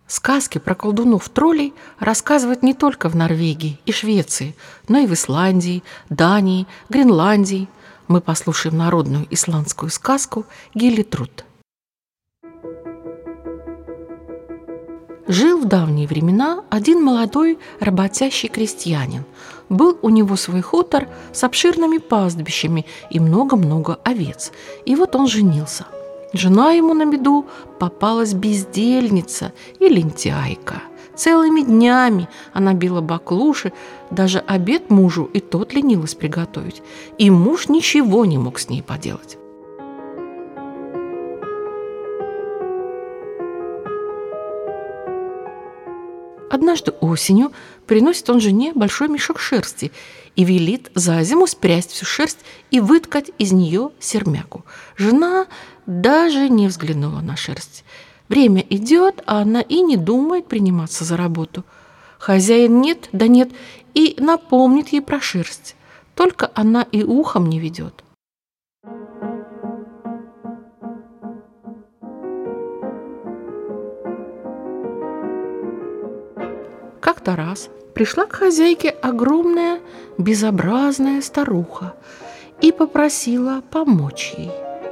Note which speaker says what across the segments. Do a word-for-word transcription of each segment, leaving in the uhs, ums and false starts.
Speaker 1: Сказки про колдунов-троллей рассказывают не только в Норвегии и Швеции, но и в Исландии, Дании, Гренландии. Мы послушаем народную исландскую сказку «Гиллитруд». Жил в давние времена один молодой работящий крестьянин. Был у него свой хутор с обширными пастбищами и много-много овец. И вот он женился. Жена ему на беду попалась бездельница и лентяйка. Целыми днями она била баклуши, даже обед мужу и тот ленилась приготовить. И муж ничего не мог с ней поделать. Однажды осенью приносит он жене большой мешок шерсти и велит за зиму спрясть всю шерсть и выткать из нее сермяку. Жена даже не взглянула на шерсть. Время идет, а она и не думает приниматься за работу. Хозяин нет, да нет, и напомнит ей про шерсть. Только она и ухом не ведет. Как-то раз пришла к хозяйке огромная безобразная старуха и попросила помочь ей.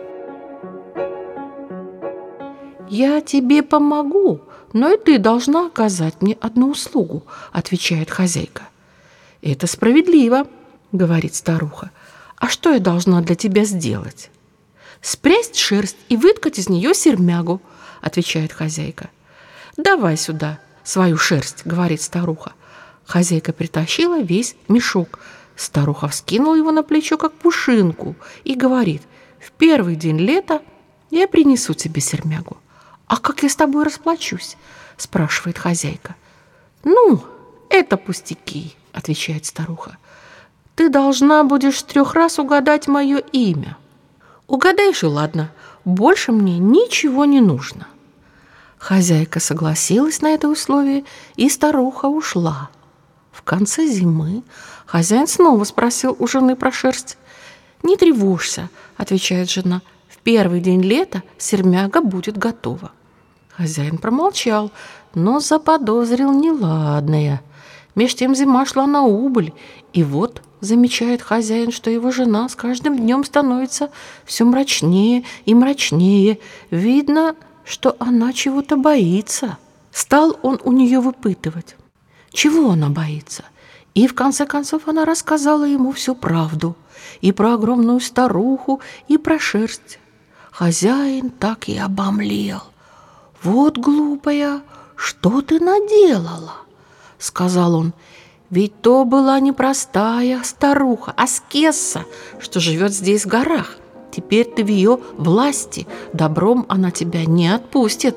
Speaker 1: «Я тебе помогу, но и ты должна оказать мне одну услугу», – отвечает хозяйка. «Это справедливо», – говорит старуха. «А что я должна для тебя сделать?» «Спрясть шерсть и выткать из нее сермягу», – отвечает хозяйка. «Давай сюда свою шерсть», — говорит старуха. Хозяйка притащила весь мешок. Старуха вскинула его на плечо, как пушинку, и говорит: «В первый день лета я принесу тебе сермягу». «А как я с тобой расплачусь?» — спрашивает хозяйка. «Ну, это пустяки», — отвечает старуха. «Ты должна будешь трех раз угадать мое имя». «Угадаешь, и ладно, больше мне ничего не нужно». Хозяйка согласилась на это условие, и старуха ушла. В конце зимы хозяин снова спросил у жены про шерсть. «Не тревожься», — отвечает жена, — «в первый день лета сермяга будет готова». Хозяин промолчал, но заподозрил неладное. Меж тем зима шла на убыль, и вот замечает хозяин, что его жена с каждым днем становится все мрачнее и мрачнее. Видно, что она чего-то боится. Стал он у нее выпытывать, чего она боится. И в конце концов она рассказала ему всю правду. И про огромную старуху, и про шерсть. Хозяин так и обомлел. «Вот, глупая, что ты наделала?» — сказал он. «Ведь то была не простая старуха, а скесса, что живет здесь в горах. Теперь ты в ее власти, добром она тебя не отпустит».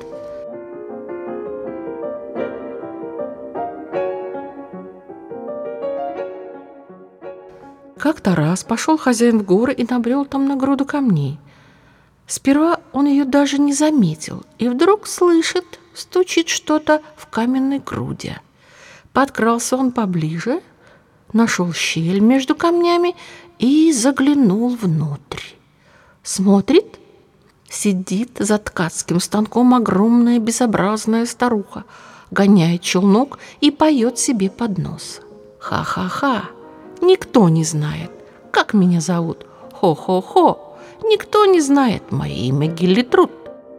Speaker 1: Как-то раз пошел хозяин в горы и набрел там на груду камней. Сперва он ее даже не заметил, и вдруг слышит, стучит что-то в каменной груди. Подкрался он поближе, нашел щель между камнями и заглянул внутрь. Смотрит, сидит за ткацким станком огромная безобразная старуха, гоняет челнок и поет себе под нос. «Ха-ха-ха! Никто не знает, как меня зовут. Хо-хо-хо! Никто не знает мое имя Гиллитруд».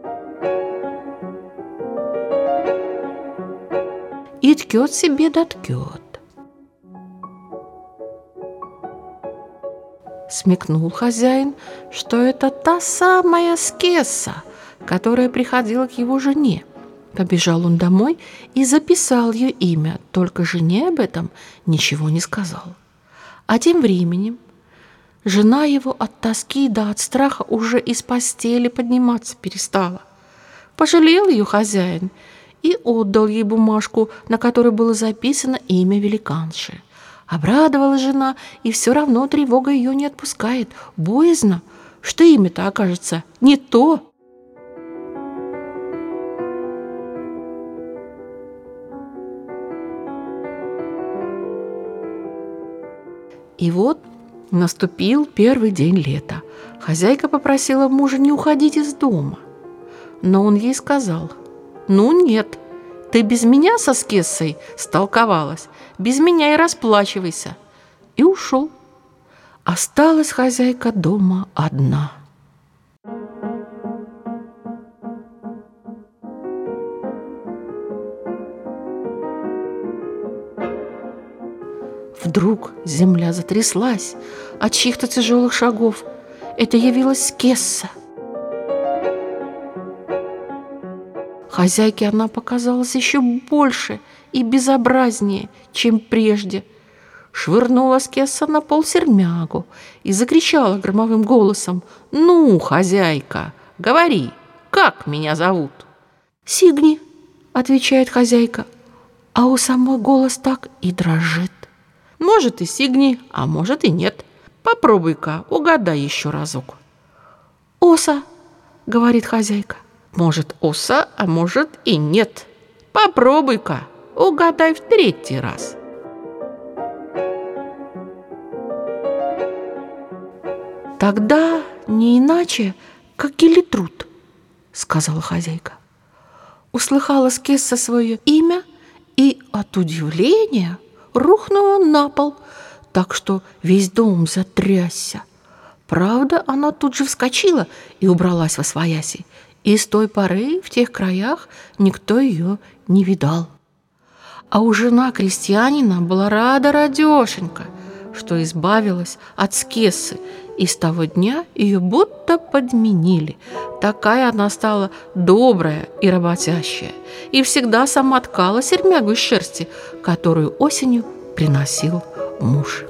Speaker 1: И ткет себе да ткет. Смекнул хозяин, что это та самая скесса, которая приходила к его жене. Побежал он домой и записал ее имя, только жене об этом ничего не сказал. А тем временем жена его от тоски да от страха уже из постели подниматься перестала. Пожалел ее хозяин и отдал ей бумажку, на которой было записано имя великанши. Обрадовалась жена, и все равно тревога ее не отпускает. Боязно, что имя-то окажется не то. И вот наступил первый день лета. Хозяйка попросила мужа не уходить из дома. Но он ей сказал: «Ну нет, Ты без меня со Скессой столковалась, без меня и расплачивайся». И ушел. Осталась хозяйка дома одна. Вдруг земля затряслась от чьих-то тяжелых шагов. Это явилась Скесса. Хозяйке она показалась еще больше и безобразнее, чем прежде. Швырнула Скесса на пол сермягу и закричала громовым голосом: «Ну, хозяйка, говори, как меня зовут?» «Сигни», — отвечает хозяйка, а у самой голос так и дрожит. «Может, и Сигни, а может, и нет. Попробуй-ка, угадай еще разок». «Оса», — говорит хозяйка. «Может, оса, а может, и нет. Попробуй-ка, угадай в третий раз». «Тогда не иначе, как Гелитруд», — сказала хозяйка. Услыхала Скесса свое имя и от удивления рухнула на пол, так что весь дом затрясся. Правда, она тут же вскочила и убралась восвояси, и с той поры в тех краях никто ее не видал. А у жена крестьянина была рада радешенька, что избавилась от Скессы, и с того дня ее будто подменили. Такая она стала добрая и работящая, и всегда сама ткала сермягу из шерсти, которую осенью приносил муж.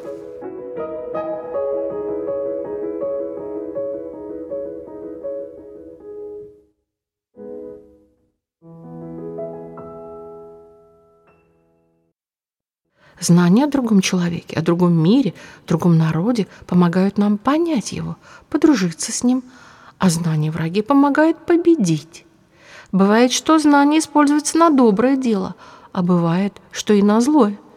Speaker 1: Знания о другом человеке, о другом мире, другом народе помогают нам понять его, подружиться с ним, а знания враги помогают победить. Бывает, что знание используется на доброе дело, а бывает, что и на злое.